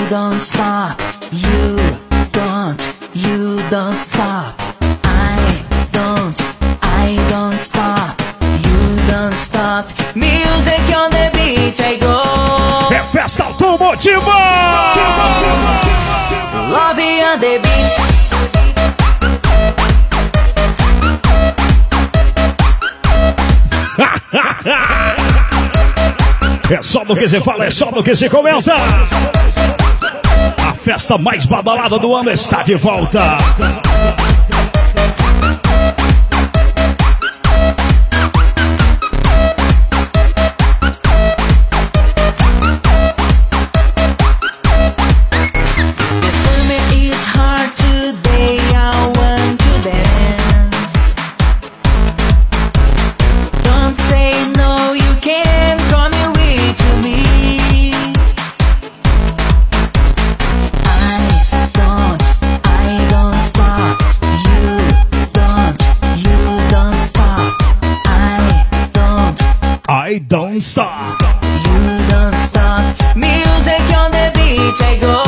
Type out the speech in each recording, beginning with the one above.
don't stop. You don't stop. I don't stop. You don't stop. Music on the beach, I go. É festa automotiva! Love on the beach. É só do que se fala, é só do que se comenta. A festa mais badalada do ano está de volta. I don't stop. You don't stop. Music on the beach, I go.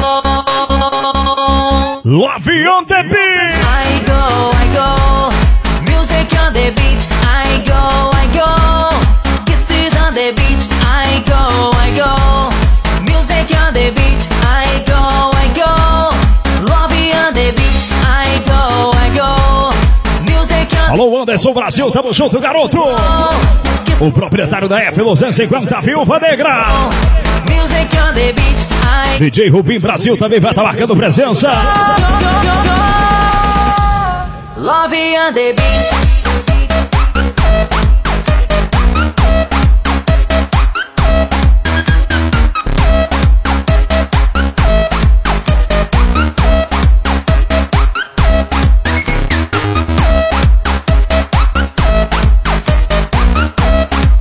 Love on the beach. I go. Music on the beach, I go. Kisses on the beach, I go. Music on the beach, I go. Love on the beach, I go. Music on. Alô, Anderson Brasil, tamo junto, garoto. O proprietário da F250, Viúva Negra. DJ Rubim Brasil também vai estar marcando presença. Love on the beach.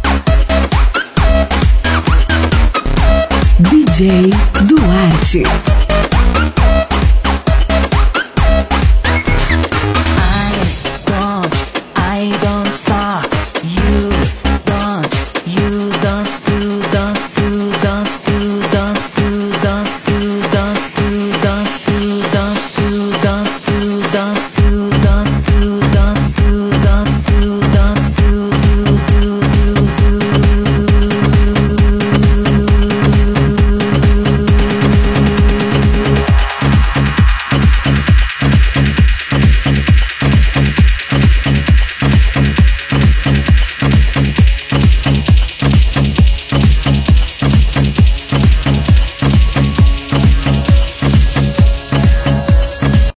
DJ Duarte.